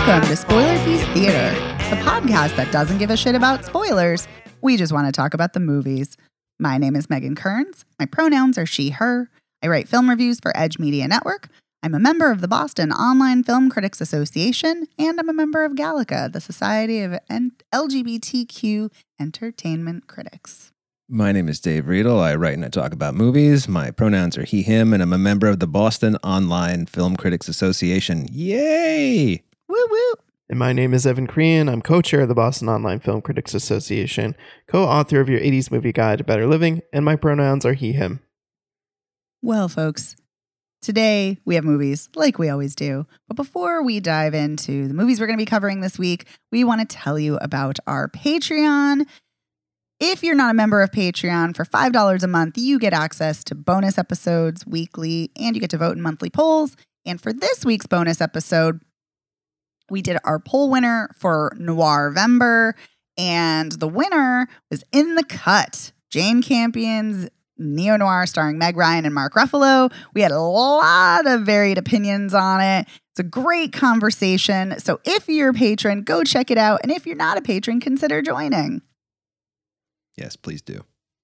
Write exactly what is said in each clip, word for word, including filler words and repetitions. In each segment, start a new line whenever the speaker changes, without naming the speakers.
Welcome to Spoiler Piece Theater, the podcast that doesn't give a shit about spoilers. We just want to talk about the movies. My name is Megan Kearns. My pronouns are she, her. I write film reviews for Edge Media Network. I'm a member of the Boston Online Film Critics Association, and I'm a member of Gallica, the Society of L G B T Q Entertainment Critics.
My name is Dave Riedel. I write and I talk about movies. My pronouns are he, him, and I'm a member of the Boston Online Film Critics Association. Yay!
Woo woo!
And my name is Evan Crean. I'm co-chair of the Boston Online Film Critics Association, co-author of your eighties Movie Guide to Better Living, and my pronouns are he, him.
Well, folks, today we have movies like we always do. But before we dive into the movies we're going to be covering this week, we want to tell you about our Patreon. If you're not a member of Patreon, for five dollars a month, you get access to bonus episodes weekly, and you get to vote in monthly polls. And for this week's bonus episode, we did our poll winner for Noirvember, and the winner was In the Cut, Jane Campion's neo-noir starring Meg Ryan and Mark Ruffalo. We had a lot of varied opinions on it. It's a great conversation. So if you're a patron, go check it out. And if you're not a patron, consider joining.
Yes, please do.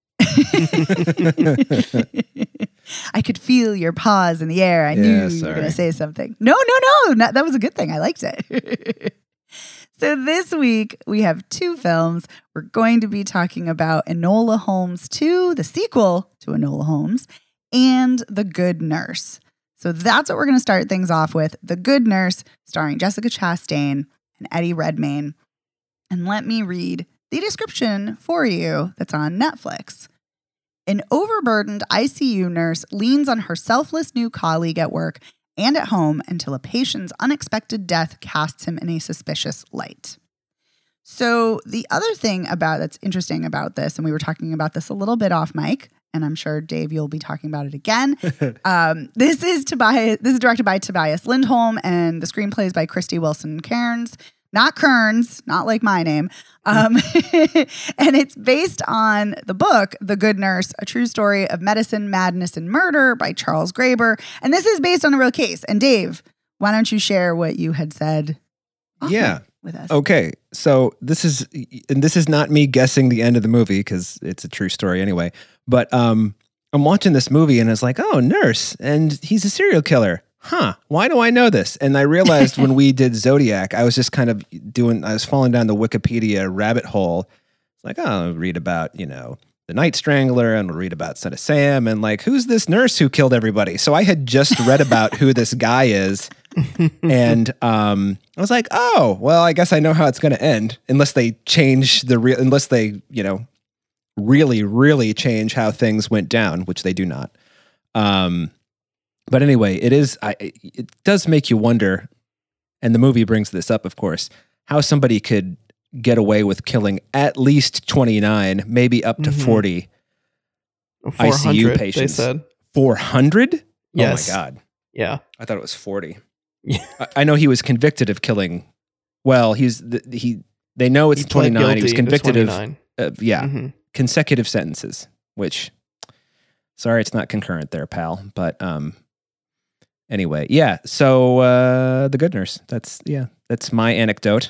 I could feel your pause in the air. I
Yeah,
knew you
sorry.
were going to say something. No, no, no, no. That was a good thing. I liked it. So this week we have two films. We're going to be talking about Enola Holmes two, the sequel to Enola Holmes, and The Good Nurse. So that's what we're going to start things off with. The Good Nurse, starring Jessica Chastain and Eddie Redmayne. And let me read the description for you that's on Netflix. An overburdened I C U nurse leans on her selfless new colleague at work and at home until a patient's unexpected death casts him in a suspicious light. So the other thing about that's interesting about this, and we were talking about this a little bit off mic, and I'm sure, Dave, you'll be talking about it again. um, this is Tobias. This is directed by Tobias Lindholm, and the screenplay is by Christy Wilson Cairns. Not Kearns, not like my name. Um, and it's based on the book, The Good Nurse, A True Story of Medicine, Madness, and Murder by Charles Graeber. And this is based on a real case. And Dave, why don't you share what you had said
Yeah.
with us?
Okay, so this is, and this is not me guessing the end of the movie because it's a true story anyway. But um, I'm watching this movie and it's like, oh, nurse, and he's a serial killer. Huh, why do I know this? And I realized when we did Zodiac, I was just kind of doing, I was falling down the Wikipedia rabbit hole. It's like, oh, I'll read about, you know, the Night Strangler, and we'll read about Son of Sam, and like, who's this nurse who killed everybody? So I had just read about who this guy is. And um, I was like, oh, well, I guess I know how it's going to end, unless they change the real, unless they, you know, really, really change how things went down, which they do not. Um, But anyway, it is. I, it does make you wonder, and the movie brings this up, of course, how somebody could get away with killing at least twenty-nine, maybe up to
Mhm.
forty I C U patients.
They said.
four hundred?
Yes.
Oh my God.
Yeah.
I thought it was forty.
Yeah.
I, I know he was convicted of killing. Well, he's the, he. They know it's
He pled
twenty-nine. He was
guilty to
convicted of,
twenty-nine.
of yeah
Mhm.
consecutive sentences. Which, sorry, it's not concurrent there, pal. But um. Anyway, yeah. So uh, The Good Nurse. That's yeah. That's my anecdote.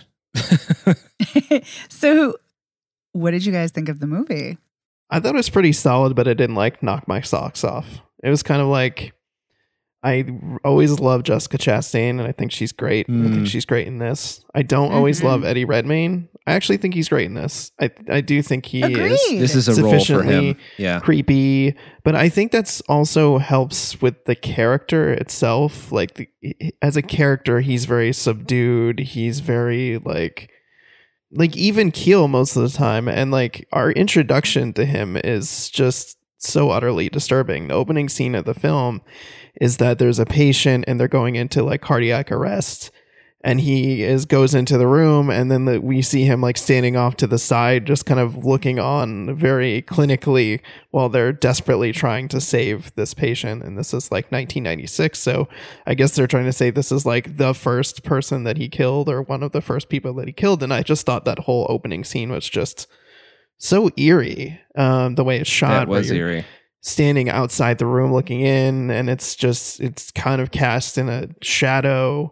So what did you guys think of the movie?
I thought it was pretty solid, but it didn't like knock my socks off. It was kind of like, I always love Jessica Chastain, and I think she's great. I
Mm.
think she's great in this. I don't always
Mhm.
love Eddie Redmayne. I actually think he's great in this. I I do think he
Agreed.
is
This is a role for
Sufficiently
him. Yeah.
creepy, but I think that's also helps with the character itself. Like the, as a character, he's very subdued. He's very like, like even keel most of the time. And like our introduction to him is just so utterly disturbing. The opening scene of the film is that there's a patient and they're going into like cardiac arrest, and he is goes into the room, and then the, we see him like standing off to the side, just kind of looking on very clinically while they're desperately trying to save this patient. And this is like nineteen ninety-six, so I guess they're trying to say this is like the first person that he killed, or one of the first people that he killed. And I just thought that whole opening scene was just so eerie, um, the way it's shot.
That
where
was
you're
eerie.
Standing outside the room looking in, and it's just it's kind of cast in a shadow.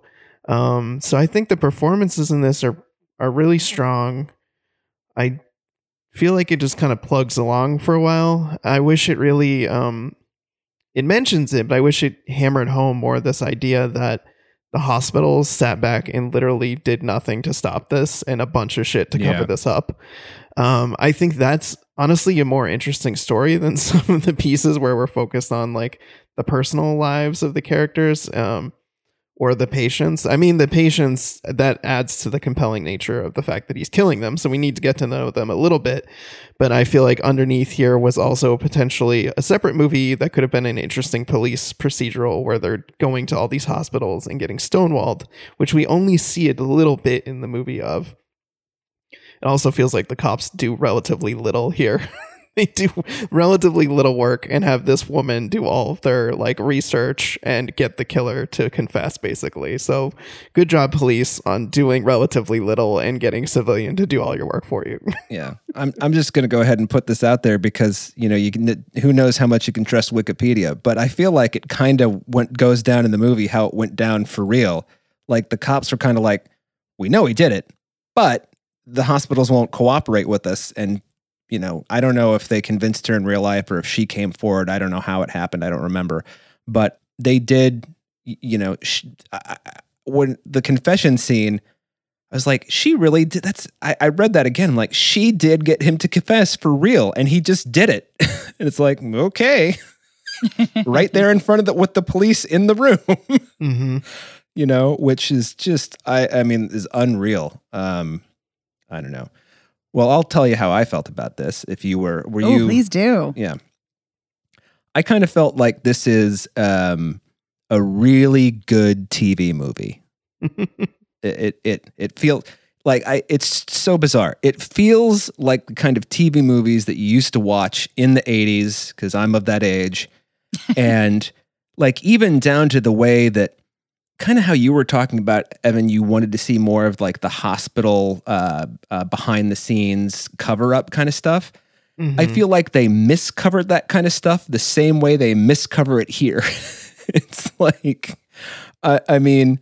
Um, so I think the performances in this are are really strong. I feel like it just kind of plugs along for a while. I wish it really um, it mentions it, but I wish it hammered home more this idea that the hospitals sat back and literally did nothing to stop this and a bunch of shit to cover
Yeah.
this up. Um, I think that's honestly a more interesting story than some of the pieces where we're focused on like the personal lives of the characters um, or the patients. I mean, the patients, that adds to the compelling nature of the fact that he's killing them. So we need to get to know them a little bit. But I feel like underneath here was also potentially a separate movie that could have been an interesting police procedural where they're going to all these hospitals and getting stonewalled, which we only see it a little bit in the movie of. It also feels like the cops do relatively little here. They do relatively little work and have this woman do all of their like research and get the killer to confess, basically. So good job, police, on doing relatively little and getting civilian to do all your work for you.
Yeah, I'm I'm just going to go ahead and put this out there because, you know, you can, who knows how much you can trust Wikipedia, but I feel like it kind of went goes down in the movie how it went down for real. Like the cops were kind of like, we know he did it, but the hospitals won't cooperate with us. And, you know, I don't know if they convinced her in real life or if she came forward. I don't know how it happened. I don't remember, but they did, you know, sh- I, I, when the confession scene, I was like, she really did. That's, I, I read that again. I'm like, she did get him to confess for real. And he just did it. And it's like, okay, right there in front of the, with the police in the room,
Mm-hmm.
you know, which is just, I, I mean, is unreal. Um, I don't know. Well, I'll tell you how I felt about this. If you were, were
Oh,
you?
please do.
Yeah. I kind of felt like this is um, a really good T V movie. it, it, it, it feels like I, it's so bizarre. It feels like the kind of T V movies that you used to watch in the eighties, because I'm of that age. And like, even down to the way that, kind of how you were talking about, Evan, you wanted to see more of like the hospital uh, uh, behind the scenes cover up kind of stuff.
Mm-hmm.
I feel like they miscovered that kind of stuff the same way they miscover it here. It's like, uh, I mean,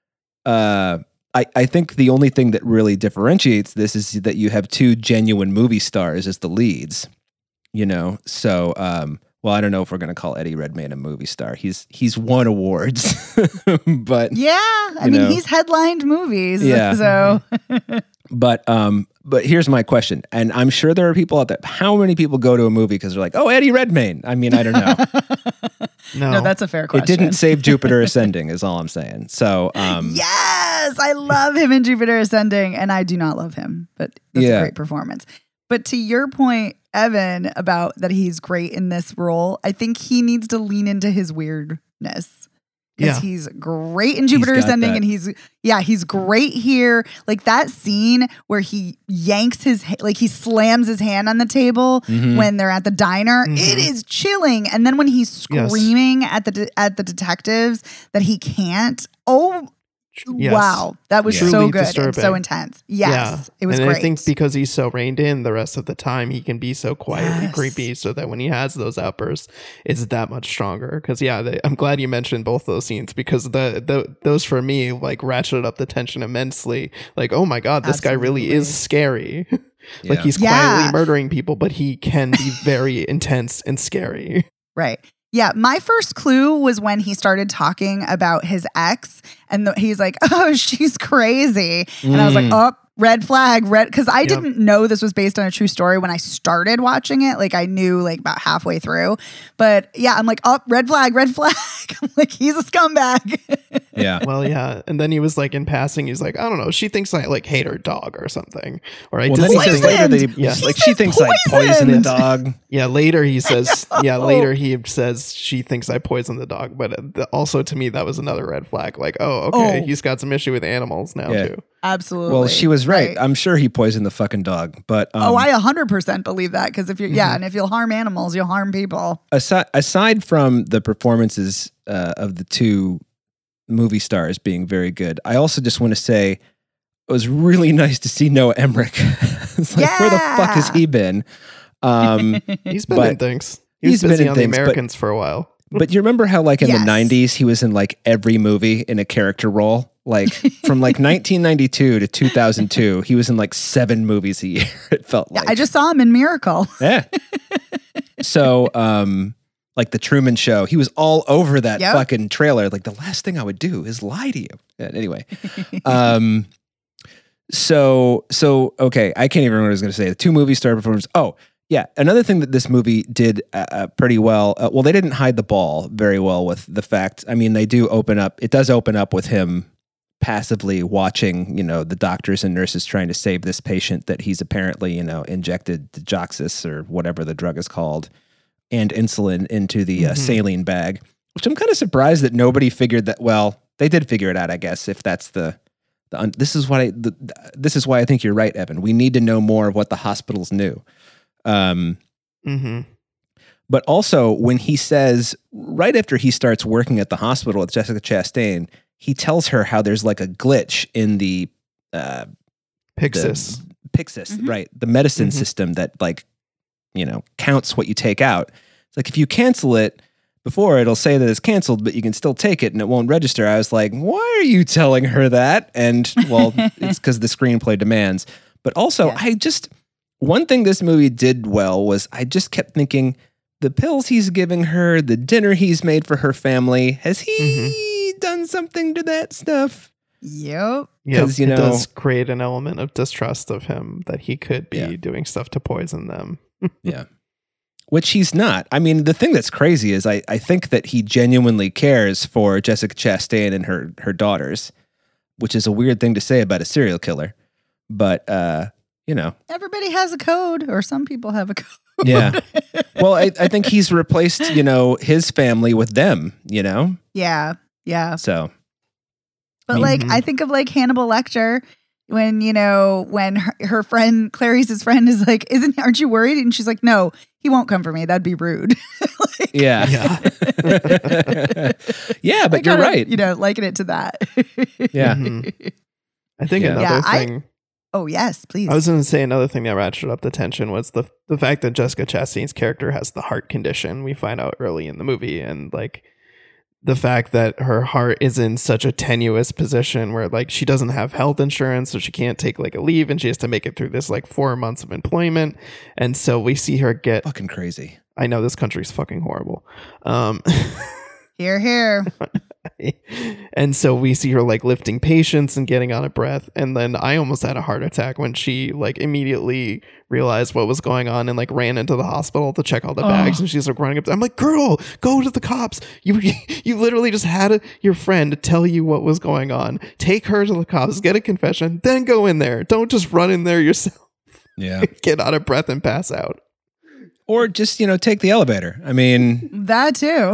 uh, I, I think the only thing that really differentiates this is that you have two genuine movie stars as the leads, you know? So, um, well, I don't know if we're going to call Eddie Redmayne a movie star. He's he's won awards, but
Yeah, I
you
mean,
know.
he's headlined movies.
Yeah.
So
but um, but here's my question, and I'm sure there are people out there. How many people go to a movie because they're like, "Oh, Eddie Redmayne"? I mean, I don't know.
No.
no, that's a fair
It
question.
didn't save Jupiter Ascending, is all I'm saying. So, um,
Yes, I love him in Jupiter Ascending, and I do not love him, but that's
Yeah.
a great performance. But to your point, Evan, about that he's great in this role, I think he needs to lean into his weirdness. Because
Yeah.
he's great in Jupiter
got
Ascending,
that.
and he's yeah, he's great here. Like that scene where he yanks his ha- like he slams his hand on the table
Mhm.
when they're at the diner.
Mhm.
It is chilling. And then when he's
Yes.
screaming at the de- at the detectives that he can't. Oh,
Yes.
wow, that was
Yeah.
so
Truly
good and so
disturbing.
intense. Yes, it was
and
great.
I think because he's so reined in the rest of the time, he can be so quietly
Yes.
creepy so that when he has those outbursts, it's that much stronger. Because, yeah, they, I'm glad you mentioned both those scenes because the, the those for me, like, ratcheted up the tension immensely. Like, oh my God, this guy really is scary. Like,
Yeah.
he's
Yeah.
quietly murdering people, but he can be very intense and scary.
Right. Yeah, my first clue was when he started talking about his ex, and the, he's like, "Oh, she's crazy," and I was like,
Mm.
"Oh, red flag, red," because I
Yep.
didn't know this was based on a true story when I started watching it. Like I knew like about halfway through, but yeah, I'm like, "Oh, red flag, red flag." I'm like, he's a scumbag.
Yeah.
Well, yeah. And then he was like, in passing, he's like, I don't know. She thinks I like hate her dog or something. Or I
Well,
did
then he says
something.
later that he,
Poisoned!
Yeah.
He
like
says
she thinks I poisoned the
poisoned!
dog.
Yeah, later he says, yeah,
Oh.
later he says she thinks I poisoned the dog. But uh, the, also to me, that was another red flag. Like, oh, okay,
Oh.
he's got some issue with animals now,
Yeah.
too.
Absolutely.
Well, she was right. I'm sure he poisoned the fucking dog. But um,
oh, I one hundred percent believe that because if you're yeah,
Mhm.
and if you'll harm animals, you'll harm people.
aside aside from the performances uh, of the two movie stars being very good, I also just want to say it was really nice to see Noah Emmerich. It's like, where the fuck has
Yeah.
he been? Um,
He's been
But
in things. He
he's
was busy
been in
on
things,
the
but-
Americans for a while.
But you remember how, like, in
Yes.
the nineties, he was in, like, every movie in a character role? Like, from, like, nineteen ninety-two to two thousand two, he was in, like, seven movies a year, it felt
Yeah,
like.
I just saw him in Miracle.
Yeah. So, um, like, The Truman Show, he was all over that
Yep.
fucking trailer. Like, the last thing I would do is lie to you. Yeah, anyway. um, so, so, okay, I can't even remember what I was going to say. The two movie star performers. Oh, yeah. Another thing that this movie did uh, uh, pretty well, uh, well, they didn't hide the ball very well with the fact, I mean, they do open up, it does open up with him passively watching, you know, the doctors and nurses trying to save this patient that he's apparently, you know, injected Dejoxys or whatever the drug is called and insulin into the uh,
Mhm.
saline bag, which I'm kind of surprised that nobody figured that. Well, they did figure it out, I guess, if that's the, the un, this is what I, the, this is why I think you're right, Evan. We need to know more of what the hospitals knew. Um,
Mm-hmm.
But also when he says, right after he starts working at the hospital with Jessica Chastain, he tells her how there's like a glitch in the uh,
Pixis.
the Pixis,
Mhm.
right? The medicine
Mhm.
system that, like, you know, counts what you take out. It's like if you cancel it before, it'll say that it's canceled, but you can still take it and it won't register. I was like, why are you telling her that? And well, it's because the screenplay demands. But also,
Yes.
I just, one thing this movie did well was I just kept thinking, the pills he's giving her, the dinner he's made for her family, has he done something to that stuff?
Yep.
Yeah,
'Cause, you
it
know-
does create an element of distrust of him that he could be
Yeah.
doing stuff to poison them.
Yeah. Which he's not. I mean, the thing that's crazy is I, I think that he genuinely cares for Jessica Chastain and her, her daughters, which is a weird thing to say about a serial killer. But, uh, you know,
Everybody has a code, or some people have a code.
yeah. Well, I, I think he's replaced, you know, his family with them, you know?
Yeah. Yeah.
So,
But like,
Mhm.
I think of like Hannibal Lecter when, you know, when her, her friend, Clarice's friend is like, isn't, aren't you worried? And she's like, no, he won't come for me. That'd be rude. Like,
yeah.
Yeah.
Yeah, but
I
you're
kinda,
right.
You know, liken it to that.
Yeah.
Mhm. I think
Yeah.
another
Yeah, I-
thing
Oh, yes, please.
I was going to say another thing that ratcheted up the tension was the the fact that Jessica Chastain's character has the heart condition. We find out early in the movie, and like the fact that her heart is in such a tenuous position where like she doesn't have health insurance, so she can't take like a leave, and she has to make it through this like four months of employment. And so we see her get.
Fucking crazy.
I know this country's fucking horrible. Um,
Here, here.
and so we see her like lifting patients and getting out of breath, and then I almost had a heart attack when she like immediately realized what was going on and like ran into the hospital to check all the bags.
Oh.
And she's like running up, I'm like, girl, go to the cops. You you literally just had a, your friend tell you what was going on. Take her to the cops, get a confession, then go in there. Don't just run in there yourself,
Yeah.
get out of breath and pass out.
Or just, you know, take the elevator. I mean,
That too.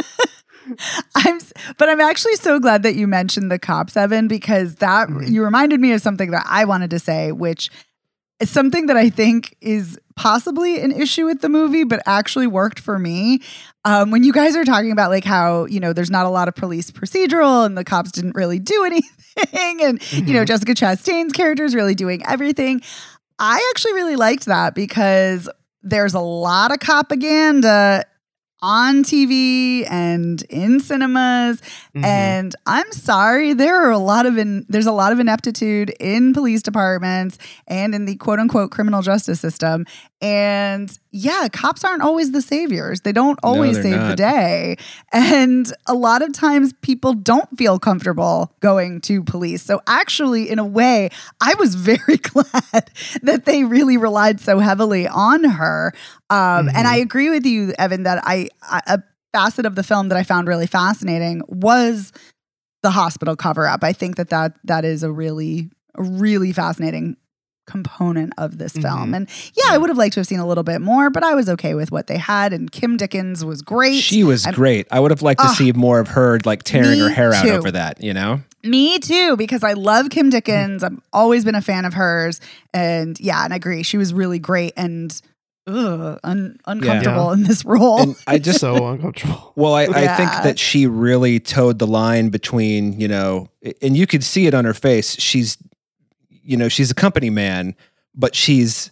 I'm, s- but I'm actually so glad that you mentioned the cops, Evan, because that
Mhm.
you reminded me of something that I wanted to say, which is something that I think is possibly an issue with the movie, but actually worked for me. Um, when you guys are talking about like how, you know, there's not a lot of police procedural and the cops didn't really do anything. And, you know,
Mhm.
Jessica Chastain's character is really doing everything. I actually really liked that because there's a lot of propaganda on T V and in cinemas.
Mhm.
And I'm sorry, there are a lot of in, there's a lot of ineptitude in police departments and in the quote unquote criminal justice system. And yeah, cops aren't always the saviors. They don't always
they're
save the
not.
day. And a lot of times people don't feel comfortable going to police. So actually, in a way, I was very glad that they really relied so heavily on her. Um,
Mhm.
And I agree with you, Evan, that I, I a facet of the film that I found really fascinating was the hospital cover up. I think that that, that is a really, a really fascinating component of this film.
Mhm.
And yeah, I would have liked to have seen a little bit more, but I was okay with what they had. And Kim Dickens was great.
she was
I'm-
great. I would have liked to
Ah,
see more of her like tearing her
me
hair out
too.
over that, you know?
Me too, because I love Kim Dickens. I've always been a fan of hers. And yeah, and I agree. She was really great and ugh, un- uncomfortable
Yeah.
in this role.
And I just,
so uncomfortable.
well, I, I think
Yeah.
that she really towed the line between, you know, and you could see it on her face. She's, you know, she's a company man, but she's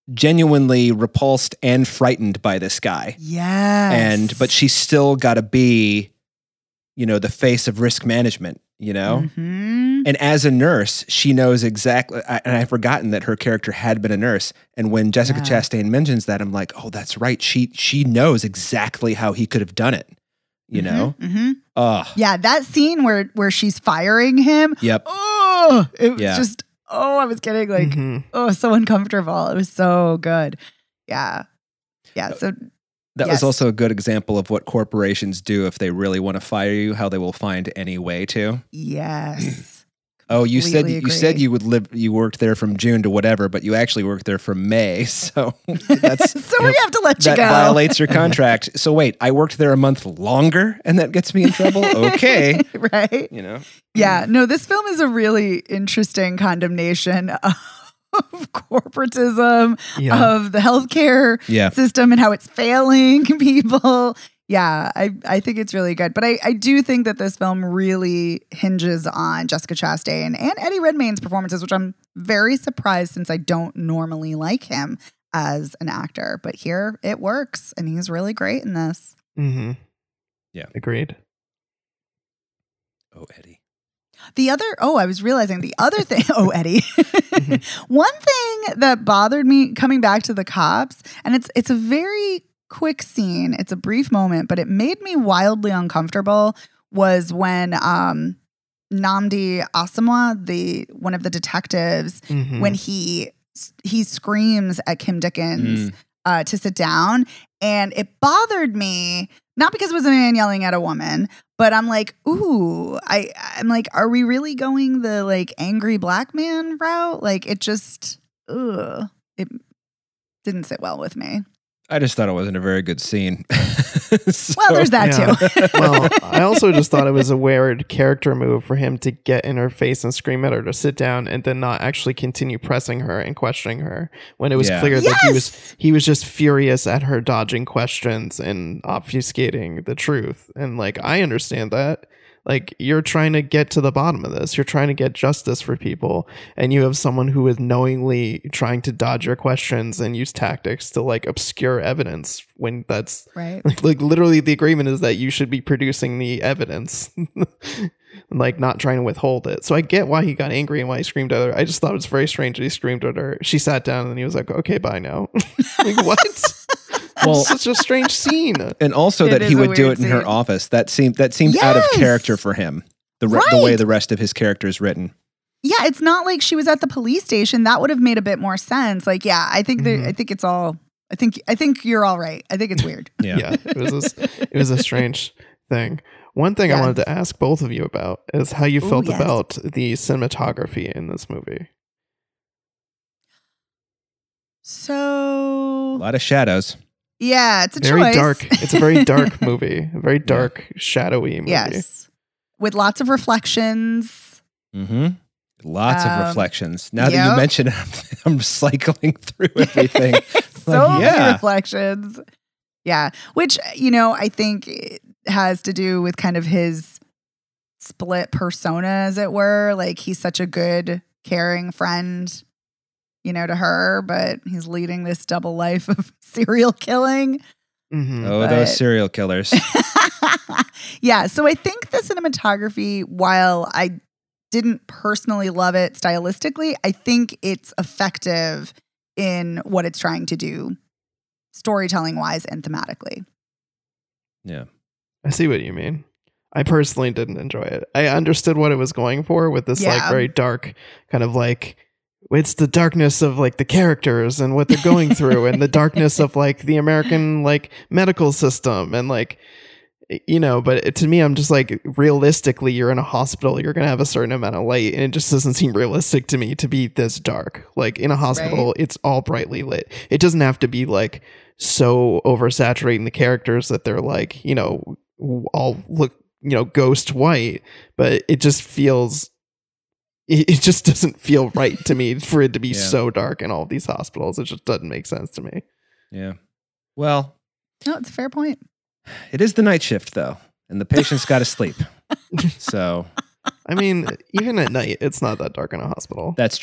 genuinely repulsed and frightened by this guy.
Yes.
And but she's still got to be, you know, the face of risk management, you know?
Mhm.
And as a nurse, she knows exactly, I, and I've forgotten that her character had been a nurse. And when Jessica
Yeah.
Chastain mentions that, I'm like, oh, that's right. She she knows exactly how he could have done it, you know?
Mhm.
Oh,
Yeah, that scene where where she's firing him.
yep.
Oh, it was
Yeah.
just, oh, I was getting like,
Mhm.
oh, so uncomfortable. It was so good. Yeah. Yeah. So,
That
Yes.
was also a good example of what corporations do if they really want to fire you, how they will find any way to.
yes.
Oh, you said
Completely
you said
agree.
you would live. You worked there from June to whatever, but you actually worked there from May. So that's
So we have to let you
that
go.
violates your contract. So wait, I worked there a month longer, and that gets me in trouble. Okay,
Right?
you know.
Yeah. No, this film is a really interesting condemnation of corporatism,
Yeah.
of the healthcare
Yeah,
system and how it's failing people. Yeah, I, I think it's really good. But I, I do think that this film really hinges on Jessica Chastain and Eddie Redmayne's performances, which I'm very surprised since I don't normally like him as an actor. But here it works, and he's really great in this.
Mm-hmm.
Yeah.
Agreed.
Oh, Eddie.
The other, oh, I was realizing the other thing, oh, Eddie. One thing that bothered me coming back to the cops, and it's it's a very quick scene, it's a brief moment, but it made me wildly uncomfortable, was when um, Nnamdi Asomugha, the one of the detectives,
Mhm.
when he he screams at Kim Dickens
Mm.
uh, to sit down, and it bothered me not because it was a man yelling at a woman, but I'm like, ooh, I I'm like, are we really going the like angry black man route? Like it just, ugh, it didn't sit well with me.
I just thought it wasn't a very good scene. So-
Well, there's that
Yeah.
too.
Well, I also just thought it was a weird character move for him to get in her face and scream at her to sit down, and then not actually continue pressing her and questioning her when it was
Yeah.
clear that he was
Yes!
he was just furious at her dodging questions and obfuscating the truth. And like, I understand that. Like, you're trying to get to the bottom of this. You're trying to get justice for people, and you have someone who is knowingly trying to dodge your questions and use tactics to like obscure evidence when that's
Right.
like, like literally the agreement is that you should be producing the evidence and like not trying to withhold it. So I get why he got angry and why he screamed at her. I just thought it was very strange that he screamed at her. She sat down and he was like, okay, bye now. Like, what?
Well,
Such a strange scene.
and also
It
that he
is a
would do
weird
it in her
scene.
office. That seemed that seemed out of
Yes!
character for him. The re- the
Right.
way the rest of his character is written.
Yeah, it's not like she was at the police station. That would have made a bit more sense. Like, yeah, I think there,
Mhm.
I think it's all. I think I think you're all right. I think it's weird.
Yeah.
Yeah, it was a, it was a strange thing. One thing I
Yes.
wanted to ask both of you about is how you
Ooh,
felt
yes.
about the cinematography in this movie.
A
So
lot of shadows.
yeah, it's a
Very
choice.
dark. It's a very dark movie. A very dark, shadowy movie.
Yes, with lots of reflections.
Mm-hmm. Lots
Um,
of reflections. Now that
yep.
you mention it, I'm, I'm cycling through everything.
So
Like,
many
yeah.
reflections. Yeah, which you know I think it has to do with kind of his split persona, as it were. Like he's such a good, caring friend, you know, to her, but he's leading this double life of serial killing.
Mhm.
Oh,
But-
those serial killers.
Yeah, so I think the cinematography, while I didn't personally love it stylistically, I think it's effective in what it's trying to do, storytelling wise and thematically.
Yeah.
I see what you mean. I personally didn't enjoy it. I understood what it was going for with this like
Yeah.
very dark kind of like it's the darkness of like the characters and what they're going through and the darkness of like the American like medical system and like you know, but it, to me I'm just like realistically you're in a hospital, you're going to have a certain amount of light and it just doesn't seem realistic to me to be this dark. Like in a hospital
Right.
it's all brightly lit. It doesn't have to be like so oversaturating the characters that they're like, you know, all look, you know, ghost white, but it just feels it, it just doesn't feel right to me for it to be
Yeah.
so dark in all of these hospitals. It just doesn't make sense to me.
Yeah. Well,
No, it's a fair point.
it is the night shift though, and the patient's got to sleep. So
I mean, even at night, it's not that dark in a hospital.
that's true.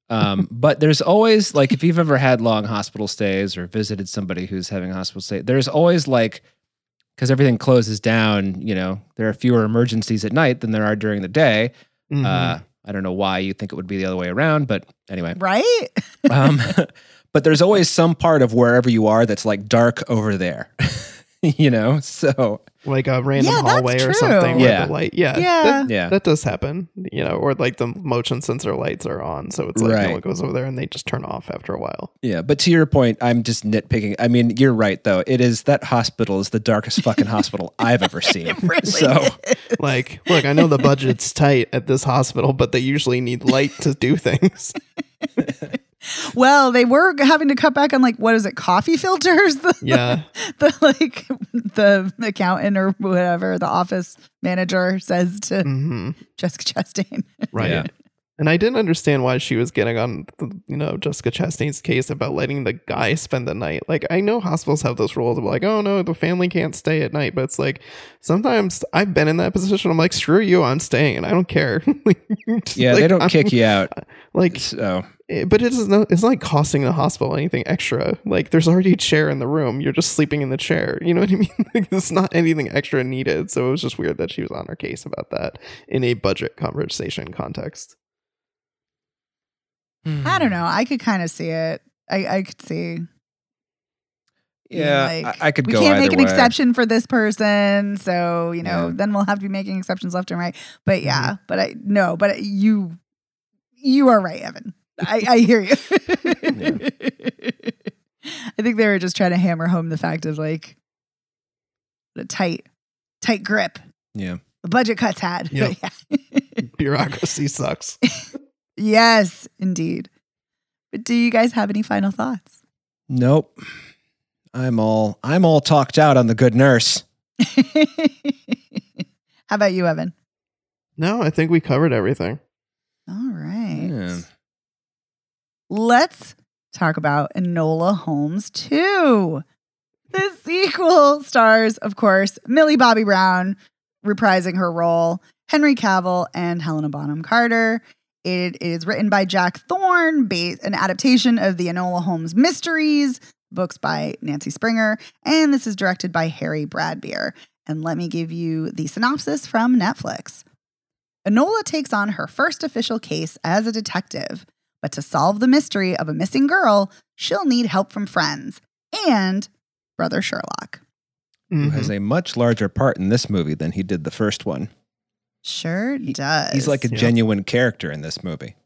Um, but there's always like, if you've ever had long hospital stays or visited somebody who's having a hospital stay, there's always like, because everything closes down, you know, there are fewer emergencies at night than there are during the day.
Mhm.
Uh, I don't know why you think it would be the other way around, but anyway.
Right?
Um, but there's always some part of wherever you are that's like dark over there, you know? So
Like a random
Yeah, that's
hallway or
true.
something where
Yeah.
the light. Yeah.
Yeah.
That,
Yeah.
that does happen. You know, or like the motion sensor lights are on. So it's like
Right.
no one goes over there and they just turn off after a while.
yeah, but to your point, I'm just nitpicking. I mean, you're right though. It is that hospital is the darkest fucking hospital I've ever seen.
It really
so
is.
Like, look, I know the budget's tight at this hospital, but they usually need light to do things.
Well, they were having to cut back on like, what is it, coffee filters? The,
Yeah.
the like the accountant or whatever, the office manager says to
hmm
Jessica Chastain.
Right.
Yeah.
And I didn't understand why she was getting on, the, you know, Jessica Chastain's case about letting the guy spend the night. Like, I know hospitals have those rules of like, oh no, the family can't stay at night. But it's like, sometimes I've been in that position. I'm like, screw you, I'm staying and I don't care.
yeah,
Like,
they don't
I'm-
kick you out.
Like,
So
eh, but it is no, it's not like costing the hospital anything extra. Like, there's already a chair in the room. You're just sleeping in the chair. You know what I mean? Like, there's not anything extra needed. So it was just weird that she was on her case about that in a budget conversation context.
I don't know. I could kind of see it. I, I could see.
yeah,
being like,
I, I could
we
go
can't
either
make an
way.
exception for this person, so you know,
Yeah.
then we'll have to be making exceptions left and right. But yeah, but I no, but you you are right, Evan. I, I hear you. I think they were just trying to hammer home the fact of like the tight, tight grip
Yeah.
the budget cuts had.
Yep.
Yeah.
Bureaucracy sucks.
Yes, indeed. But do you guys have any final thoughts?
Nope. I'm all I'm all talked out on The Good Nurse.
How about you, Evan?
No, I think we covered everything.
All right.
Yeah.
Let's talk about Enola Holmes two. The sequel stars, of course, Millie Bobby Brown reprising her role, Henry Cavill, and Helena Bonham Carter. It is written by Jack Thorne, based an adaptation of the Enola Holmes mysteries, books by Nancy Springer, and this is directed by Harry Bradbeer. And let me give you the synopsis from Netflix. Enola takes on her first official case as a detective, but to solve the mystery of a missing girl, she'll need help from friends and Brother Sherlock.
Who has
Mhm.
a much larger part in this movie than he did the first one.
Sure
He-
does.
He's like a
Yeah.
genuine character in this movie.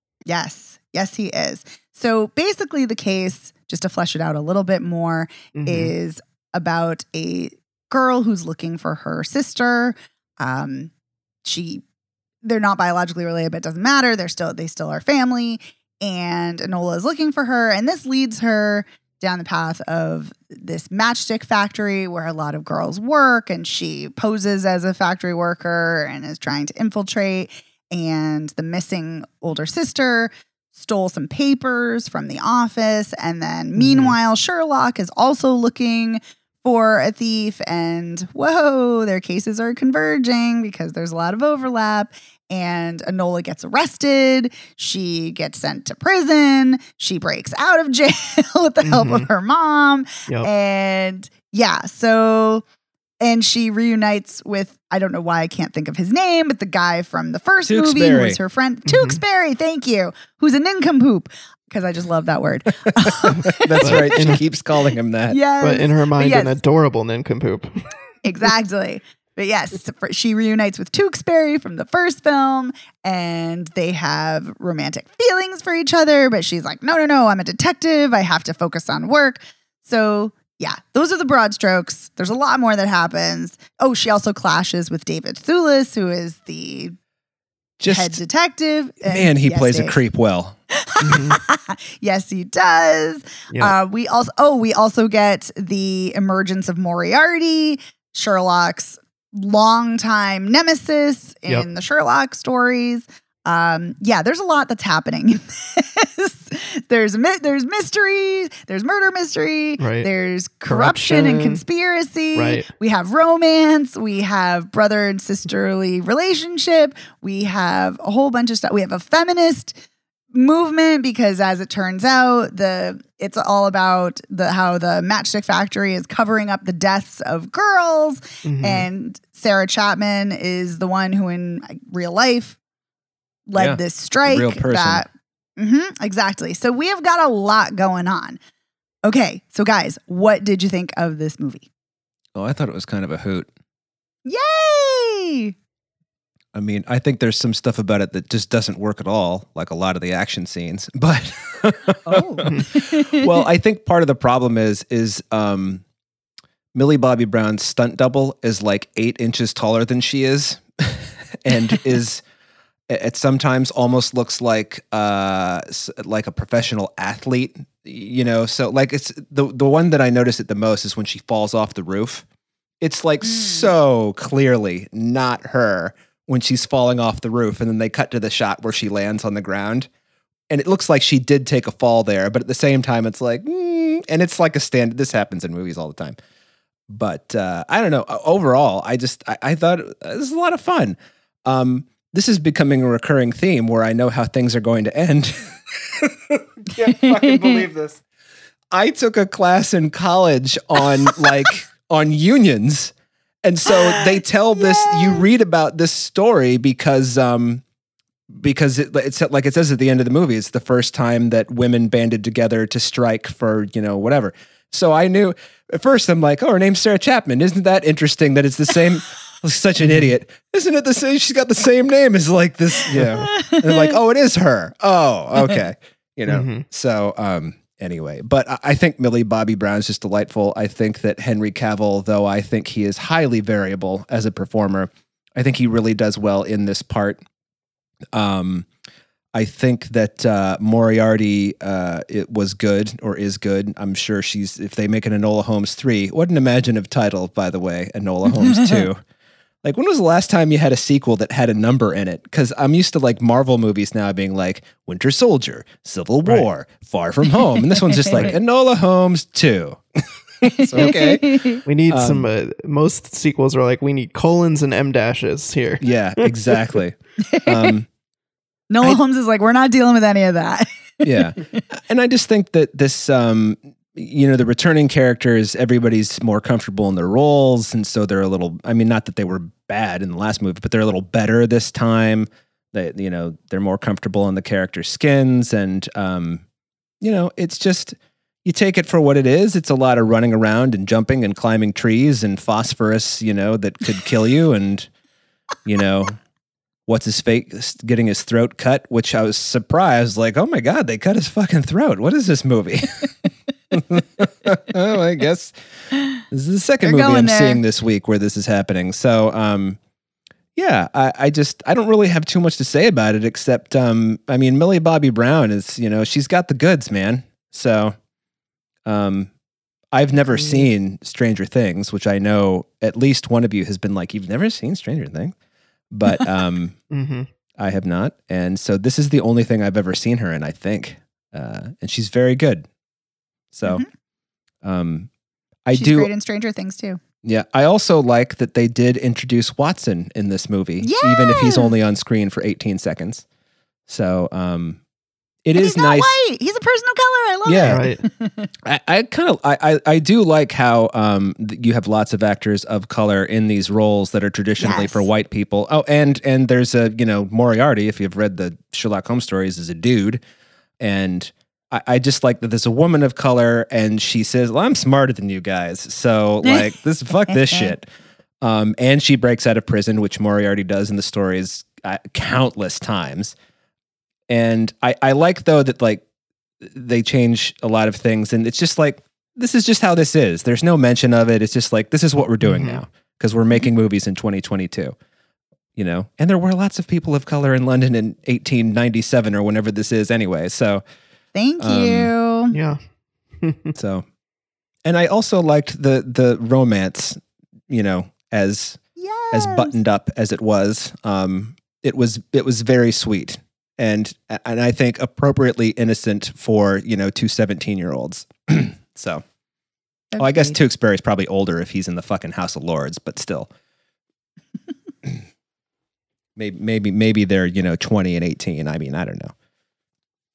Yes. Yes, he is. So basically, the case, just to flesh it out a little bit more,
Mhm.
is about a girl who's looking for her sister. Um, she, they're not biologically related, but it doesn't matter. They're still, they still are family. And Enola is looking for her, and this leads her down the path of this matchstick factory where a lot of girls work, and she poses as a factory worker and is trying to infiltrate. And the missing older sister stole some papers from the office. And then meanwhile, Sherlock is also looking for a thief. And whoa, their cases are converging because there's a lot of overlap. And Enola gets arrested. She gets sent to prison. She breaks out of jail with the help of
Mhm.
her mom.
Yep.
And yeah, so, and she reunites with, I don't know why I can't think of his name, but the guy from the first movie who
Tewksbury.
was her friend,
Mhm.
Tewksbury, thank you, who's a nincompoop, because I just love that word.
That's right. She keeps calling him that.
Yes.
But in her mind,
yes.
an adorable nincompoop.
Exactly. But yes, she reunites with Tewksbury from the first film, and they have romantic feelings for each other. But she's like, no, no, no, I'm a detective. I have to focus on work. So yeah, those are the broad strokes. There's a lot more that happens. Oh, she also clashes with David Thewlis, who is the
Just
head detective. And
man, he
yes,
plays a
Dave.
creep well.
Yes, he does.
Yeah.
Uh, we also oh, we also get the emergence of Moriarty, Sherlock's longtime nemesis in
Yep.
the Sherlock stories. Um, yeah, there's a lot that's happening in this. There's mi- there's mystery, there's murder mystery,
Right.
there's corruption, and
Corruption.
conspiracy.
Right.
We have romance, we have brother and sisterly relationship, we have a whole bunch of stuff. We have a feminist movement because, as it turns out, the it's all about the how the Matchstick Factory is covering up the deaths of girls,
Mhm.
and Sarah Chapman is the one who, in real life, led
Yeah,
this strike.
real person.
That Mhm, exactly. So we have got a lot going on. Okay, so guys, what did you think of this movie?
Oh, I thought it was kind of a hoot.
Yay!
I mean, I think there's some stuff about it that just doesn't work at all, like a lot of the action scenes. But
Oh.
well, I think part of the problem is is um, Millie Bobby Brown's stunt double is like eight inches taller than she is, and is it sometimes almost looks like uh s- like a professional athlete, you know. So like it's the the one that I notice it the most is when she falls off the roof. It's like
Mm.
so clearly not her when she's falling off the roof, and then they cut to the shot where she lands on the ground. And it looks like she did take a fall there, but at the same time, it's like, mm, and it's like a stand. This happens in movies all the time. But uh, I don't know. O- Overall, I just, I, I thought it was a lot of fun. Um, this is becoming a recurring theme where I know how things are going to end. Can't fucking believe this. I took a class in college on like, on unions. And so they tell this, you read about this story because, um, because it, it's like it says at the end of the movie, it's the first time that women banded together to strike for, you know, whatever. So I knew at first I'm like, oh, her name's Sarah Chapman. Isn't that interesting that it's the same? I was such an idiot. Isn't it the same? She's got the same name as like this, you know, and they're like, oh, it is her. Oh, okay. You know,
Mhm.
so, um, anyway, but I- I think Millie Bobby Brown is just delightful. I think that Henry Cavill, though I think he is highly variable as a performer, I think he really does well in this part. Um, I think that uh, Moriarty uh, it was good or is good. I'm sure she's, if they make an Enola Holmes three, what an imaginative title, by the way, Enola Holmes two. Like, when was the last time you had a sequel that had a number in it? Because I'm used to like Marvel movies now being like Winter Soldier, Civil
Right.
War, Far From Home. And this one's just like
Right.
Enola Holmes two. So, okay.
We need
Um,
some. Uh, most sequels are like we need colons and M dashes here.
Yeah, exactly. Um,
Noah
I-
Holmes is like, we're not dealing with any of that.
yeah. And I just think that this, um, you know, the returning characters, everybody's more comfortable in their roles. And so they're a little, I mean, not that they were bad in the last movie, but they're a little better this time. They, you know, they're more comfortable in the character skins. And, um, you know, it's just, you take it for what it is. It's a lot of running around and jumping and climbing trees and phosphorus, you know, that could kill you. And, you know, what's his face getting his throat cut, which I was surprised, like, oh my God, they cut his fucking throat. What is this movie? Oh, I guess this is the second
They're
movie
going
I'm
there.
seeing this week where this is happening. So, um, yeah, I, I just, I don't really have too much to say about it, except, um, I mean, Millie Bobby Brown is, you know, she's got the goods, man. So, um, I've never
Mm.
seen Stranger Things, which I know at least one of you has been like, you've never seen Stranger Things, but, um,
Mm-hmm.
I have not. And so this is the only thing I've ever seen her in, I think. Uh, and she's very good. So, um, I
She's
do.
great in Stranger Things too.
Yeah. I also like that they did introduce Watson in this movie, even if he's
Yes!
only on screen for eighteen seconds. So, um, it
And
is
he's not
nice.
white. He's a person of color. I love
Yeah.
it.
Right.
I, I kind of I, I I do like how um th- you have lots of actors of color in these roles that are traditionally
Yes.
for white people. Oh, and and there's a you know Moriarty, if you've read the Sherlock Holmes stories, is a dude, and I, I just like that there's a woman of color, and she says, "Well, I'm smarter than you guys, so like this fuck this shit." Um, and she breaks out of prison, which Moriarty does in the stories uh, countless times. And I I like though that like they change a lot of things, and it's just like this is just how this is. There's no mention of it. It's just like this is what we're doing
Mhm.
now because we're making movies in twenty twenty-two. You know, and there were lots of people of color in London in eighteen ninety-seven or whenever this is anyway. So,
Thank
Um,
you.
Yeah.
so, and I also liked the the romance. You know, as
yes.
as buttoned up as it was, um, it was it was very sweet. And and I think appropriately innocent for, you know, two seventeen-year-olds. So, well, I guess
Agreed.
Tewksbury's probably older if he's in the fucking House of Lords, but still. maybe maybe maybe they're, you know, twenty and eighteen. I mean, I don't know.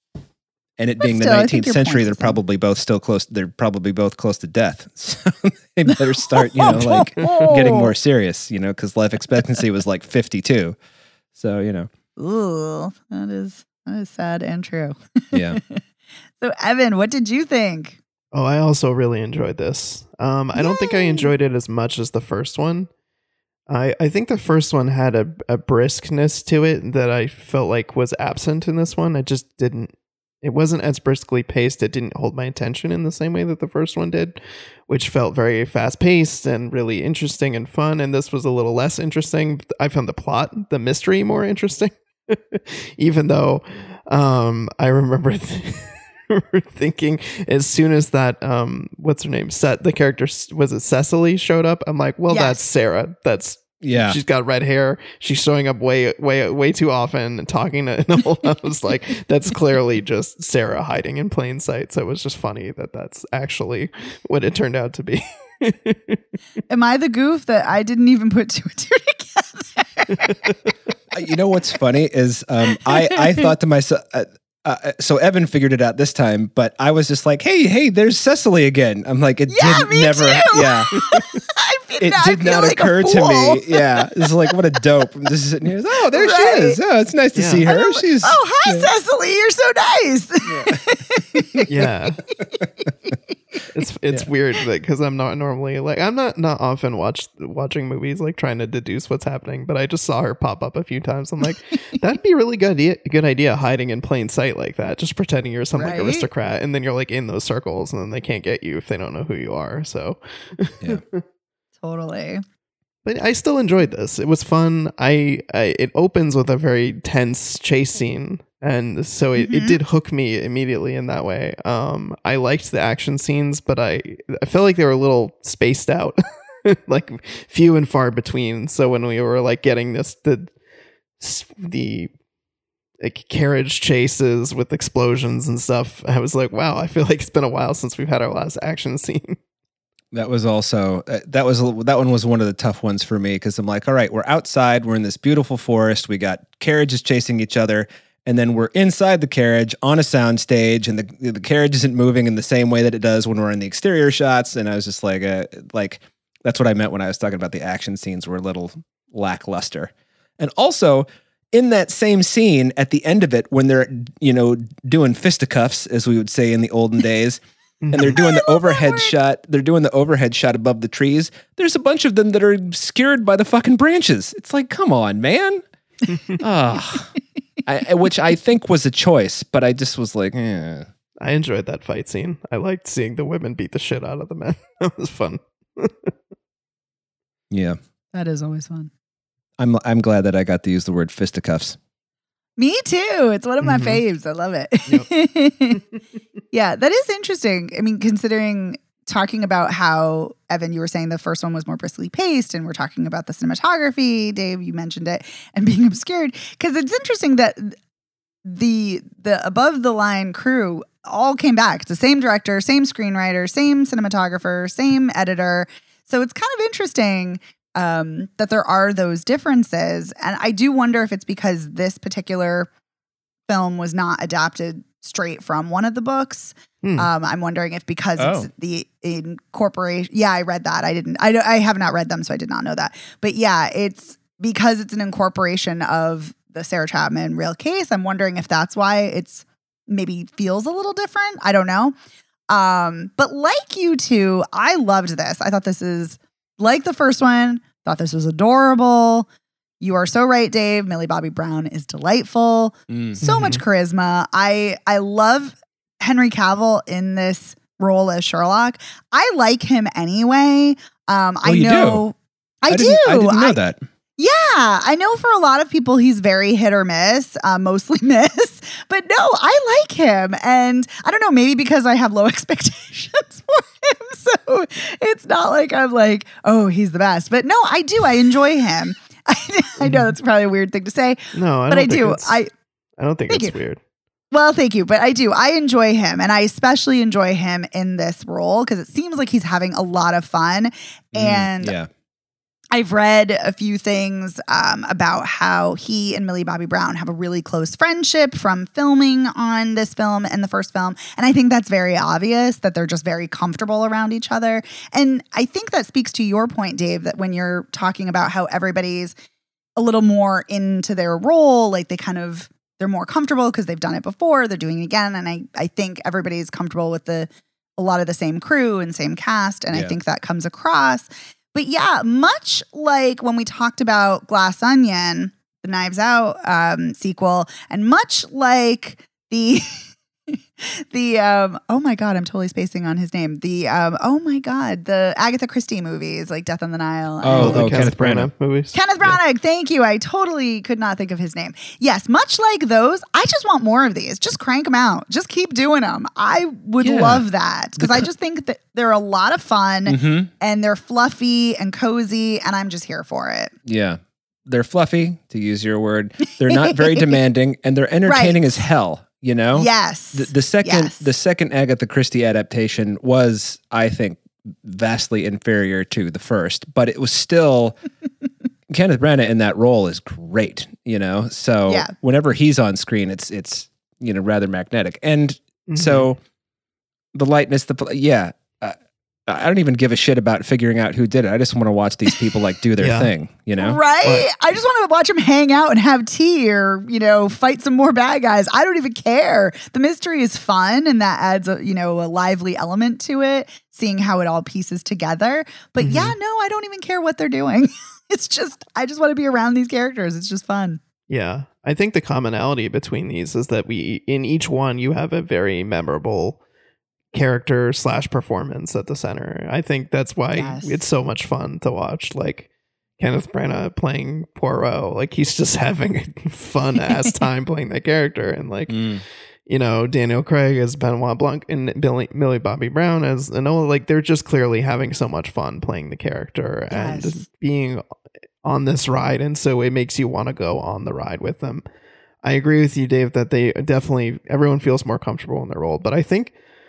And it
But
being
still,
the
I think
nineteenth
your
century,
point's
they're
the same.
probably both still close. They're probably both close to death. So they better start, you know, like getting more serious, you know, because life expectancy was like fifty-two. So, you know.
Ooh, that is that is sad and true.
Yeah.
So, Evan, what did you think?
Oh, I also really enjoyed this. Um, I don't think I
Yay.
enjoyed it as much as the first one. I, I think the first one had a, a briskness to it that I felt like was absent in this one. I just didn't, it wasn't as briskly paced. It didn't hold my attention in the same way that the first one did, which felt very fast paced and really interesting and fun. And this was a little less interesting. I found the plot, the mystery more interesting, even though um, I remember th- thinking as soon as that, um, what's her name? Set the character, was it Cecily showed up? I'm like, well,
Yes.
that's Sarah. That's,
Yeah.
she's got red hair. She's showing up way, way, way too often and talking to the whole house. Like, that's clearly just Sarah hiding in plain sight. So it was just funny that that's actually what it turned out to be.
Am I the goof that I didn't even put two and two together?
You know what's funny is um, I, I thought to myself, uh, uh, so Evan figured it out this time, but I was just like, hey, hey, there's Cecily again. I'm like, it
Yeah,
didn't
me
never,
too.
yeah,
I feel,
it
I
did
feel
not
like a
occur to
fool.
me. Yeah, it's like, what a dope. I'm just sitting here, oh, there
Right.
she is. Oh, it's nice to
Yeah.
see
And
her.
I'm-
She's,
oh, hi,
yeah.
Cecily. You're so nice.
Yeah. It's it's
Yeah.
weird because I'm not normally like I'm not not often watch watching movies like trying to deduce what's happening, but I just saw her pop up a few times. I'm like, that'd be a really good idea, good idea hiding in plain sight like that, just pretending you're some
Right?
like aristocrat, and then you're like in those circles, and then they can't get you if they don't know who you are. So,
Yeah.
Totally.
but I still enjoyed this. It was fun. I, I it opens with a very tense chase scene, and so it,
Mhm.
it did hook me immediately in that way. Um, I liked the action scenes, but I I felt like they were a little spaced out, like few and far between. So when we were like getting this the the like carriage chases with explosions and stuff, I was like, wow, I feel like it's been a while since we've had our last action scene.
That was also uh, that was that one was one of the tough ones for me because I'm like, all right, we're outside, we're in this beautiful forest, we got carriages chasing each other, and then we're inside the carriage on a sound stage, and the the carriage isn't moving in the same way that it does when we're in the exterior shots. And I was just like, uh, like that's what I meant when I was talking about the action scenes were a little lackluster. And also in that same scene at the end of it, when they're you know doing fisticuffs, as we would say in the olden days. And they're doing the
I love that
overhead
word.
shot. They're doing the overhead shot above the trees. There's a bunch of them that are obscured by the fucking branches. It's like, come on, man. Ah, I, which I think was a choice, but I just was like, eh.
I enjoyed that fight scene. I liked seeing the women beat the shit out of the men. That was fun.
Yeah.
That is always fun.
I'm I'm glad that I got to use the word fisticuffs.
Me too. It's one of my
Mhm.
faves. I love it. Yeah, that is interesting. I mean, considering talking about how, Evan, you were saying the first one was more briskly paced, and we're talking about the cinematography. Dave, you mentioned it, and being obscured. Because it's interesting that the the above the line crew all came back. It's the same director, same screenwriter, same cinematographer, same editor. So it's kind of interesting um, that there are those differences. And I do wonder if it's because this particular film was not adapted straight from one of the books.
Hmm.
Um, I'm wondering if because
Oh.
it's the incorporation. Yeah, I read that. I didn't. I, don't- I have not read them, so I did not know that. But yeah, it's because it's an incorporation of the Sarah Chapman real case. I'm wondering if that's why it's maybe feels a little different. I don't know. Um, but like you two, I loved this. I thought this is like the first one. Thought this was adorable. You are so right, Dave. Millie Bobby Brown is delightful.
Mm.
So much charisma. I I love Henry Cavill in this role as Sherlock. I like him anyway. Um, I
Oh, you
know. I, do.
didn't, I didn't know
I-
that.
yeah, I know for a lot of people he's very hit or miss, uh, mostly miss. But no, I like him. And I don't know, maybe because I have low expectations for him. So it's not like I'm like, oh, he's the best. But no, I do. I enjoy him. I, I know that's probably a weird thing to say,
No, I
but
don't
I
think
do.
it's-
I
I don't think
Thank
it's
you.
weird.
Well, thank you. But I do. I enjoy him. And I especially enjoy him in this role because it seems like he's having a lot of fun.
Mm,
And
yeah.
I've read a few things um, about how he and Millie Bobby Brown have a really close friendship from filming on this film and the first film. And I think that's very obvious that they're just very comfortable around each other. And I think that speaks to your point, Dave, that when you're talking about how everybody's a little more into their role, like they kind of, they're more comfortable because they've done it before, they're doing it again. And I, I think everybody's comfortable with the a lot of the same crew and same cast. And
Yeah.
I think that comes across. But yeah, much like when we talked about Glass Onion, the Knives Out um, sequel, and much like the the um, oh my god, I'm totally spacing on his name. The um, oh my god, the Agatha Christie movies like Death on the Nile.
Oh,
and-
the
oh, Kenneth Branagh.
movies.
Kenneth Branagh, thank you. I totally could not think of his name. Yes, much like those, I just want more of these. Just crank them out. Just keep doing them. I would
Yeah.
love that because
The
I
co-
just think that they're a lot of fun
Mm-hmm.
and they're fluffy and cozy, and I'm just here for it.
Yeah. They're fluffy, to use your word. They're not very demanding, and they're entertaining
Right.
as hell, you know?
Yes.
The, the second
Yes.
the second Agatha Christie adaptation was, I think, vastly inferior to the first, but it was still Kenneth Branagh in that role is great, you know? So
Yeah.
whenever he's on screen, it's it's you know rather magnetic. And
Mhm.
so the lightness, the yeah, uh, I don't even give a shit about figuring out who did it. I just want to watch these people like do their
Yeah.
thing, you know?
Right? I just want to watch them hang out and have tea or, you know, fight some more bad guys. I don't even care. The mystery is fun and that adds a, you know, a lively element to it, seeing how it all pieces together. But yeah, no, I don't even care what they're doing. It's just, I just want to be around these characters. It's just fun.
Yeah. I think the commonality between these is that we, in each one, you have a very memorable character slash performance at the center. I think that's why
Yes.
it's so much fun to watch. Like Kenneth Branagh playing Poirot, like he's just having a fun ass time playing that character. And like,
Mm.
you know, Daniel Craig as Benoit Blanc and Billy, Millie Bobby Brown as Enola, like they're just clearly having so much fun playing the character
Yes.
and being on this ride. And so it makes you want to go on the ride with them. I agree with you, Dave, that they definitely, everyone feels more comfortable in their role. But I think,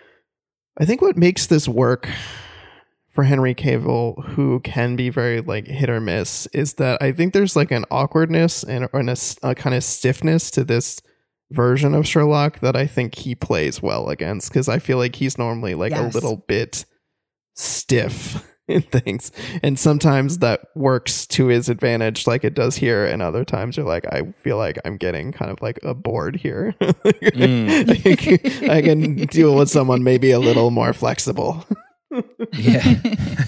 I think what makes this work for Henry Cavill, who can be very like hit or miss, is that I think there's like an awkwardness and, and a, a kind of stiffness to this version of Sherlock that I think he plays well against, because I feel like he's normally like
Yes.
a little bit stiff in things, and sometimes that works to his advantage like it does here, and other times you're like, I feel like I'm getting kind of like a bored here.
Mm.
I, can, I can deal with someone maybe a little more flexible.
Yeah.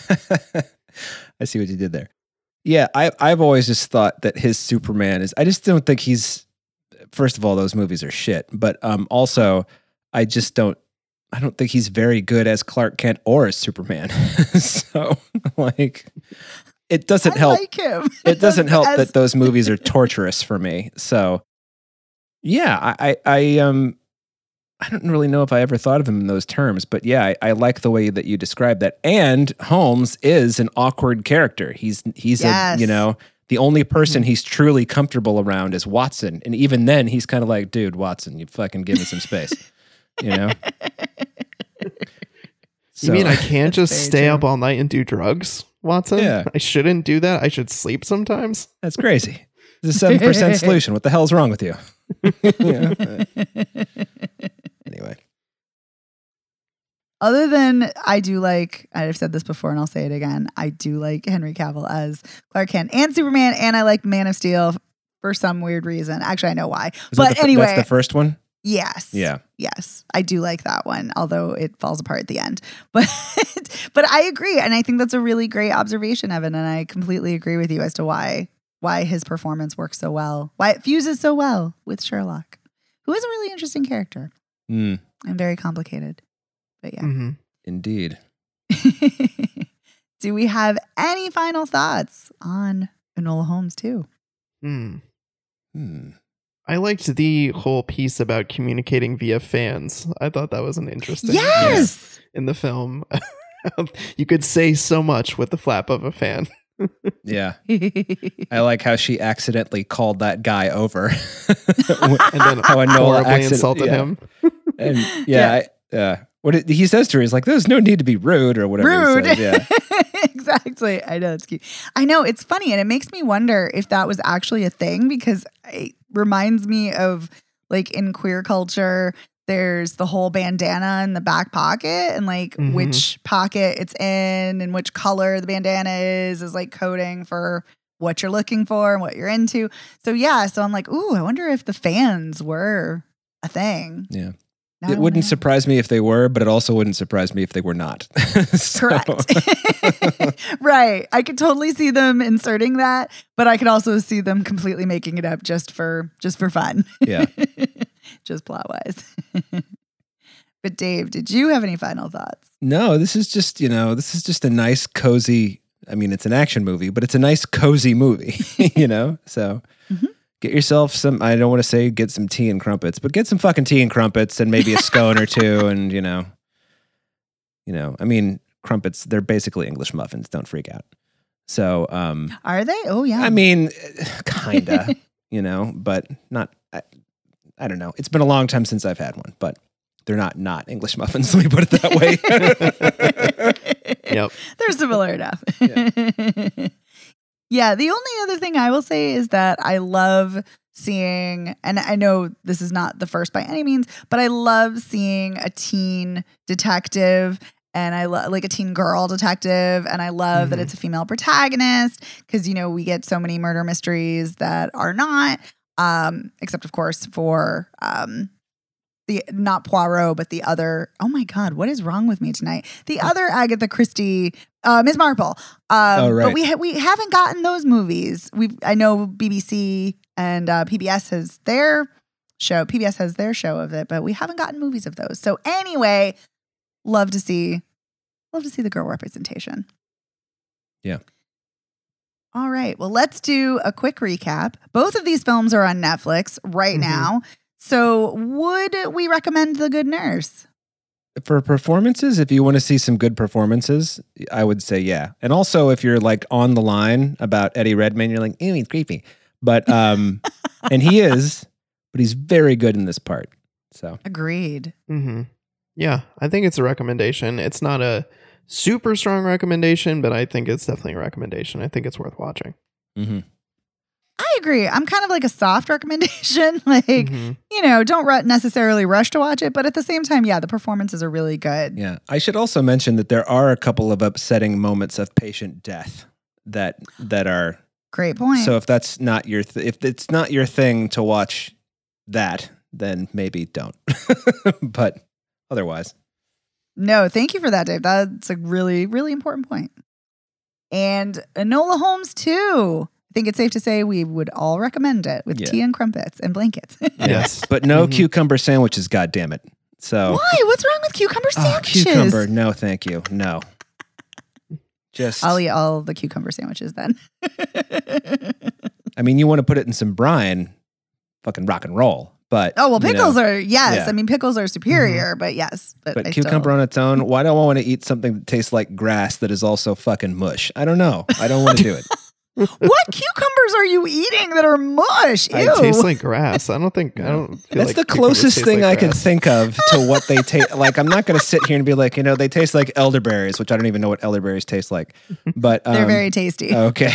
I see what you did there. Yeah, I, I've always just thought that his Superman is, I just don't think he's, first of all, those movies are shit. But um, also, I just don't, I don't think he's very good as Clark Kent or as Superman. So, like, it doesn't
I
help.
like him.
It doesn't help
As-
that those movies are torturous for me. So, yeah, I, I, I um, I don't really know if I ever thought of him in those terms, but yeah, I, I like the way that you describe that. And Holmes is an awkward character. He's he's
Yes.
a you know the only person he's truly comfortable around is Watson, and even then he's kind of like, dude, Watson, you fucking give me some space, you know.
You mean I
So-
can't just
very
stay
true.
up all night and do drugs, Watson?
Yeah.
I shouldn't do that. I should sleep sometimes.
That's crazy. It's a seven percent solution. What the hell's wrong with you? Yeah. Anyway.
Other than I do like, I've said this before and I'll say it again, I do like Henry Cavill as Clark Kent and Superman, and I like Man of Steel for some weird reason. Actually, I know why.
Is that
But
the fir-
anyway,
that's the first one.
yes.
Yeah.
Yes, I do like that one, although it falls apart at the end. But but I agree, and I think that's a really great observation, Evan, and I completely agree with you as to why why his performance works so well, why it fuses so well with Sherlock, who is a really interesting character
Mm,
and very complicated. But yeah.
Mm-hmm.
indeed.
Do we have any final thoughts on Enola Holmes too?
Hmm.
Hmm.
I liked the whole piece about communicating via fans. I thought that was an interesting
Yes.
in the film. You could say so much with the flap of a fan.
Yeah. I like how she accidentally called that guy over.
And then
How Enola
horribly
accident-
insulted
yeah.
him.
And
Yeah.
yeah, I, uh, what it, he says to her is like, "There's no need to be rude" or whatever.
Rude.
He says. Yeah.
Exactly. I know, it's cute. I know, it's funny, and it makes me wonder if that was actually a thing, because it reminds me of, like, in queer culture, there's the whole bandana in the back pocket, and like
Mhm.
which pocket it's in and which color the bandana is is like coding for what you're looking for and what you're into. So yeah, so I'm like, ooh, I wonder if the fans were a thing.
Yeah.
Now I
It wouldn't
wanna know.
surprise me if they were, but it also wouldn't surprise me if they were not. So-
Correct. Right. I could totally see them inserting that, but I could also see them completely making it up just for just for fun.
Yeah.
Just plot wise. But Dave, did you have any final thoughts?
No, this is just, you know, this is just a nice, cozy, I mean, it's an action movie, but it's a nice, cozy movie, you know? So
Mhm.
get yourself some, I don't want to say get some tea and crumpets, but get some fucking tea and crumpets and maybe a scone or two. And, you know, you know, I mean, crumpets, they're basically English muffins. Don't freak out. So, um,
Are they? Oh yeah.
I mean, kinda, you know, but not, I, I don't know. It's been a long time since I've had one, but they're not not English muffins. Let me put it that way.
Yep.
They're similar enough.
Yeah.
Yeah, the only other thing I will say is that I love seeing, and I know this is not the first by any means, but I love seeing a teen detective, and I love like a teen girl detective, and I love that
Mhm.
it's a female protagonist, because you know we get so many murder mysteries that are not, um, except of course for um, the not Poirot, but the other. Oh my God, what is wrong with me tonight? The other Agatha Christie, uh, Miss Marple. Um,
Oh, right.
But we ha- we haven't gotten those movies. We I know B B C and uh, P B S has their show. P B S has their show of it, but we haven't gotten movies of those. So anyway, love to see, love to see the girl representation.
Yeah.
All right. Well, let's do a quick recap. Both of these films are on Netflix right
Mhm.
now. So would we recommend The Good Nurse?
For performances, if you want to see some good performances, I would say yeah. And also, if you're like on the line about Eddie Redmayne, you're like, ew, he's creepy. But um, and he is, but he's very good in this part. So
Agreed.
hmm Yeah, I think it's a recommendation. It's not a super strong recommendation, but I think it's definitely a recommendation. I think it's worth watching.
mhm.
I agree. I'm kind of like a soft recommendation. Like,
Mhm.
you know, don't ru- necessarily rush to watch it, but at the same time, yeah, the performances are really good.
Yeah, I should also mention that there are a couple of upsetting moments of patient death that that are.
Great point.
So if that's not your, th- if it's not your thing to watch that, then maybe don't. But otherwise,
No, thank you for that, Dave. That's a really, really important point. And Enola Holmes too. I think it's safe to say we would all recommend it with
Yeah.
tea and crumpets and blankets.
Yes.
but no
Mhm.
cucumber sandwiches. God damn it! So
Why? What's wrong with cucumber
oh,
sandwiches?
cucumber. No, thank you. No. Just.
I'll eat all the cucumber sandwiches then.
I mean, you want to put it in some brine, fucking rock and roll. But
Oh, well,
you
pickles
know,
are, yes.
yeah.
I mean, pickles are superior, but yes. But,
But
I
cucumber
still,
on its own, why do I want to eat something that tastes like grass that is also fucking mush? I don't know. I don't want to do it.
What cucumbers are you eating that are mush? Ew.
It tastes like grass. I don't think, I don't feel
That's
like
the
cucumbers
closest
taste
thing
like
I could
grass.
think of to what they taste. Like, I'm not going to sit here and be like, you know, they taste like elderberries, which I don't even know what elderberries taste like. But um,
They're very tasty.
okay.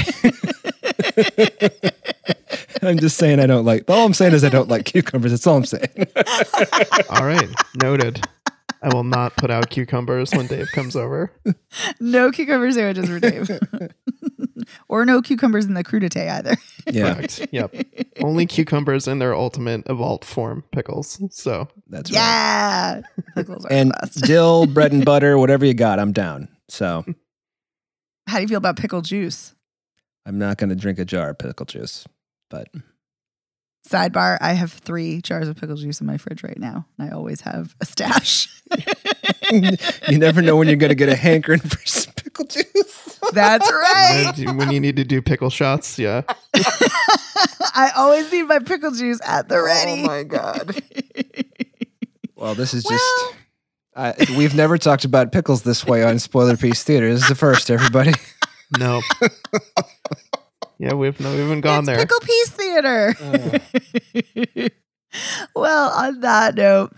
I'm just saying I don't like. All I'm saying is I don't like cucumbers. That's all I'm saying.
All right. Noted. I will not put out cucumbers when Dave comes over.
No cucumber sandwiches for Dave. Or no cucumbers in the crudité either.
Yeah,
Correct. Yep. Only cucumbers in their ultimate evolved form, pickles. So
that's right.
Yeah. Pickles are
And
the best.
dill, bread and butter, whatever you got, I'm down. So
How do you feel about pickle juice?
I'm not going to drink a jar of pickle juice. But
Sidebar, I have three jars of pickle juice in my fridge right now. And I always have a stash.
you never know when you're going to get a hankering for some pickle juice.
That's right.
when you- when you need to do pickle shots, yeah.
I always need my pickle juice at the ready.
Oh my God. Well, this is
Well-
just. Uh, we've never talked about pickles this way on Spoiler Piece Theater. This is the first, everybody.
No. Yeah, we've no, we haven't gone
It's
there.
Pickle Piece Theater.
Oh.
Well, on that note,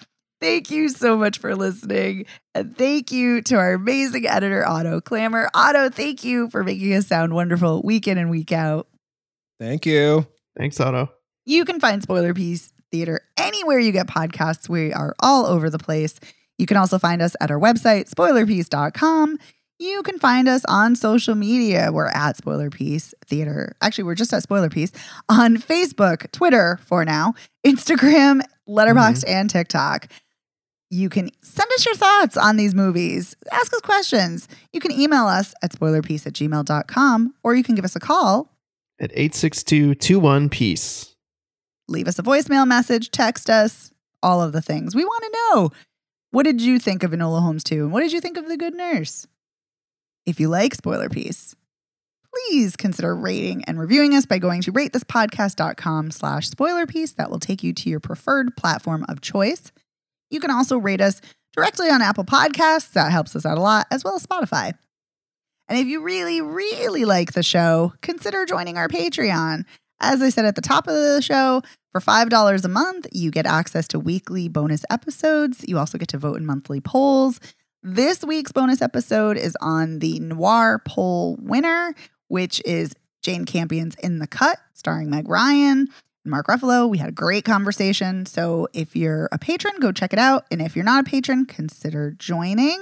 Thank you so much for listening. And thank you to our amazing editor, Otto Clammer. Otto, thank you for making us sound wonderful week in and week out.
Thank you.
Thanks, Otto.
You can find Spoiler Piece Theater anywhere you get podcasts. We are all over the place. You can also find us at our website, spoiler piece dot com. You can find us on social media. We're at Spoiler Piece Theater. Actually, we're just at Spoiler Piece on Facebook, Twitter for now, Instagram, Letterboxd, mm-hmm. and TikTok. You can send us your thoughts on these movies. Ask us questions. You can email us at spoiler piece at gmail dot com, or you can give us a call
at eight six two, two one, piece.
Leave us a voicemail message, text us, all of the things. We want to know, what did you think of Enola Holmes two? And what did you think of The Good Nurse? If you like Spoiler Piece, please consider rating and reviewing us by going to ratethispodcast.com slash spoilerpiece. That will take you to your preferred platform of choice. You can also rate us directly on Apple Podcasts. That helps us out a lot, as well as Spotify. And if you really, really like the show, consider joining our Patreon. As I said at the top of the show, for five dollars a month, you get access to weekly bonus episodes. You also get to vote in monthly polls. This week's bonus episode is on the Noir poll winner, which is Jane Campion's In the Cut, starring Meg Ryan and Mark Ruffalo. We had a great conversation. So if you're a patron, go check it out. And if you're not a patron, consider joining.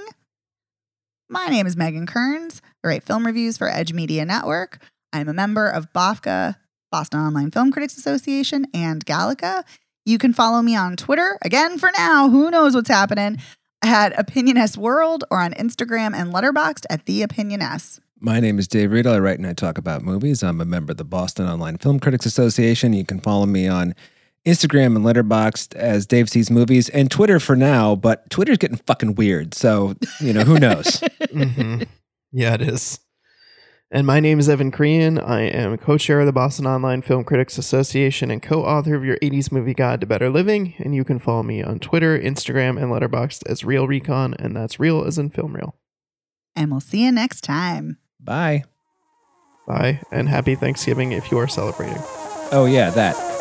My name is Megan Kearns. I write film reviews for Edge Media Network. I'm a member of B O F C A, Boston Online Film Critics Association, and Gallica. You can follow me on Twitter. Again, for now, who knows what's happening, at Opinion S World, or on Instagram and Letterboxd at The Opinion S.
My name is Dave Riedel. I write and I talk about movies. I'm a member of the Boston Online Film Critics Association. You can follow me on Instagram and Letterboxd as Dave Sees Movies, and Twitter for now, but Twitter's getting fucking weird. So, you know, who knows?
mm-hmm. Yeah, it is. And my name is Evan Crean. I am co-chair of the Boston Online Film Critics Association and co-author of your eighties Movie Guide to Better Living. And you can follow me on Twitter, Instagram, and Letterboxd as Real Recon, and that's real as in film reel.
And we'll see you next time.
Bye.
Bye, and happy Thanksgiving if you are celebrating.
Oh, yeah, that.